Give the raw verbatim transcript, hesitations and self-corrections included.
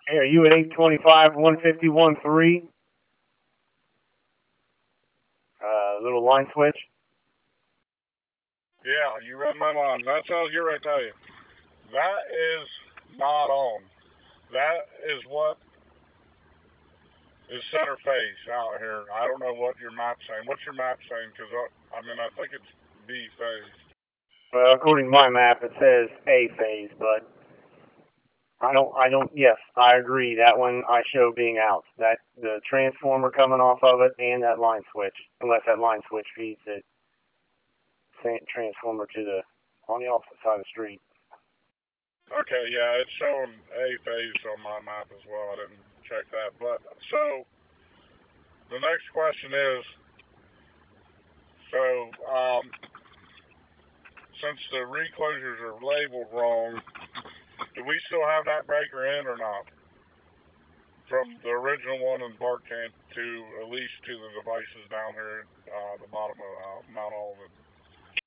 Hey, are you at eight twenty-five, one fifty-one, three? Uh, little line switch? Yeah, you read my mind. That tells you right there. That is not on. That is what is center phase out here. I don't know what your map's saying. What's your map saying? Because, I, I mean, I think it's B phase. Well, according to my map, it says A phase, but I don't, I don't, yes, I agree. That one I show being out. That, the transformer coming off of it and that line switch, unless that line switch feeds it, transformer to the, on the opposite side of the street. Okay, yeah, it's showing A phase on my map as well. I didn't check that. But, so, the next question is, so, um, since the reclosures are labeled wrong, do we still have that breaker in or not? From the original one in Bark Camp to at least to the devices down here at uh, the bottom of uh, Mount Olive.